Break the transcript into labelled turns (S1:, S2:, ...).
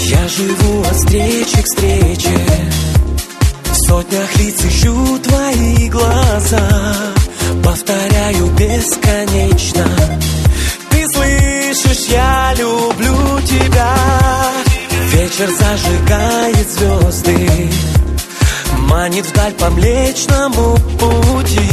S1: Я живу от встречи к встрече, в сотнях лиц ищу твои глаза. Повторяю бесконечно: ты слышишь, я люблю тебя. Вечер зажигает звезды, манит вдаль по Млечному пути.